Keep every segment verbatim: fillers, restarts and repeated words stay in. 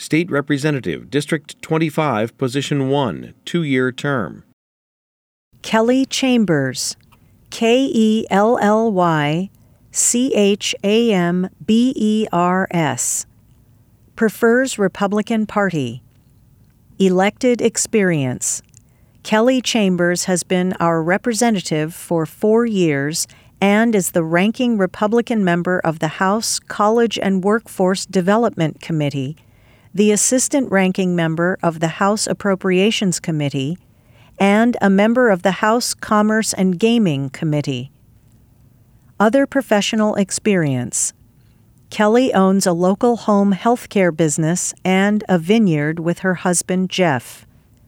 State Representative, District twenty-five, Position one, two-year term. Kelly Chambers, K E L L Y C H A M B E R S. Prefers Republican Party. Elected experience. Kelly Chambers has been our representative for four years and is the ranking Republican member of the House College and Workforce Development Committee, the assistant ranking member of the House Appropriations Committee, and a member of the House Commerce and Gaming Committee. Other professional experience. Kelly owns a local home healthcare business and a vineyard with her husband, Jeff.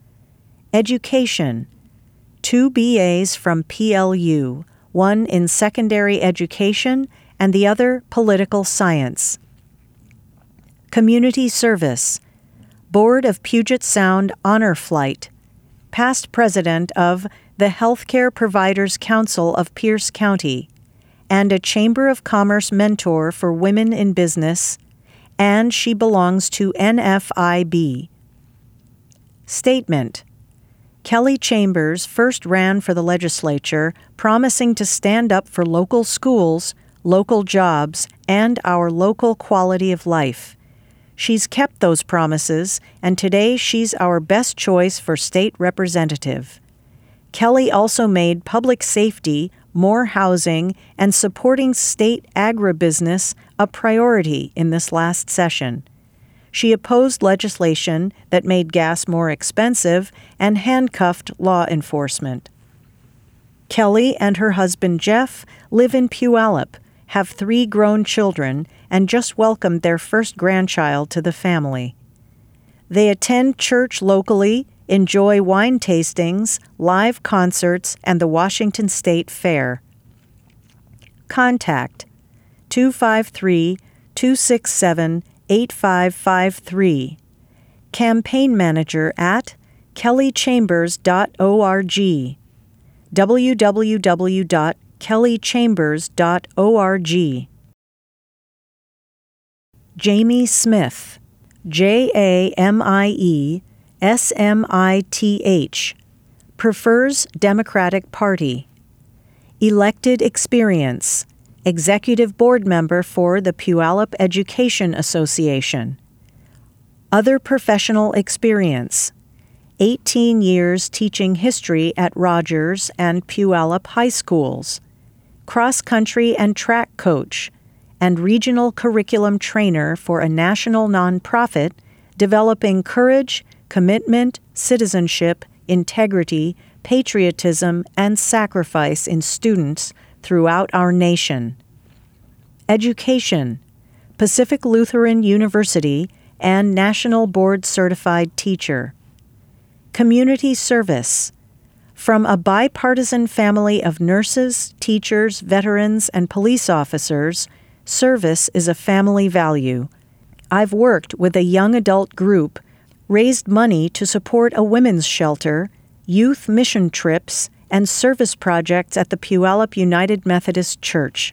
Education. Two B As from P L U, one in secondary education and the other political science. Community service. Board of Puget Sound Honor Flight. Past president of the Healthcare Providers Council of Pierce County, and a Chamber of Commerce mentor for women in business, and she belongs to N F I B. Statement. Kelly Chambers first ran for the legislature, promising to stand up for local schools, local jobs, and our local quality of life. She's kept those promises, and today she's our best choice for state representative. Kelly also made public safety, more housing, and supporting state agribusiness a priority in this last session. She opposed legislation that made gas more expensive and handcuffed law enforcement. Kelly and her husband Jeff live in Puyallup, have three grown children, and just welcomed their first grandchild to the family. They attend church locally, enjoy wine tastings, live concerts, and the Washington State Fair. Contact two five three, two six seven, eight five five three. Campaign manager at kelly chambers dot org. w w w dot kelly chambers dot org. Jamie Smith, J A M I E S M I T H, prefers Democratic Party. Elected experience, executive board member for the Puyallup Education Association. Other professional experience, eighteen years teaching history at Rogers and Puyallup high schools, cross-country and track coach, and regional curriculum trainer for a national nonprofit developing courage, commitment, citizenship, integrity, patriotism, and sacrifice in students throughout our nation. Education, Pacific Lutheran University and National Board Certified Teacher. Community service, from a bipartisan family of nurses, teachers, veterans, and police officers, service is a family value. I've worked with a young adult group, raised money to support a women's shelter, youth mission trips, and service projects at the Puyallup United Methodist Church.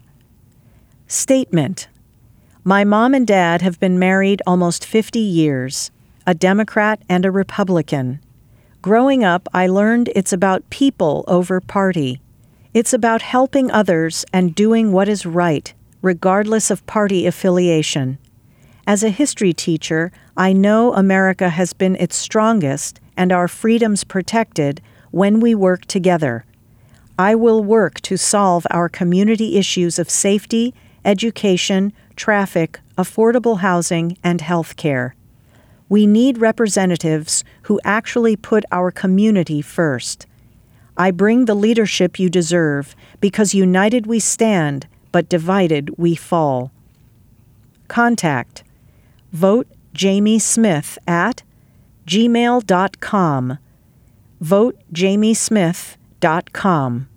Statement. My mom and dad have been married almost fifty years, a Democrat and a Republican. Growing up, I learned it's about people over party. It's about helping others and doing what is right, regardless of party affiliation. As a history teacher, I know America has been its strongest and our freedoms protected when we work together. I will work to solve our community issues of safety, education, traffic, affordable housing, and health care. We need representatives who actually put our community first. I bring the leadership you deserve because united we stand, but divided we fall. Contact vote jamie smith at gmail dot com. vote jamie smith dot com.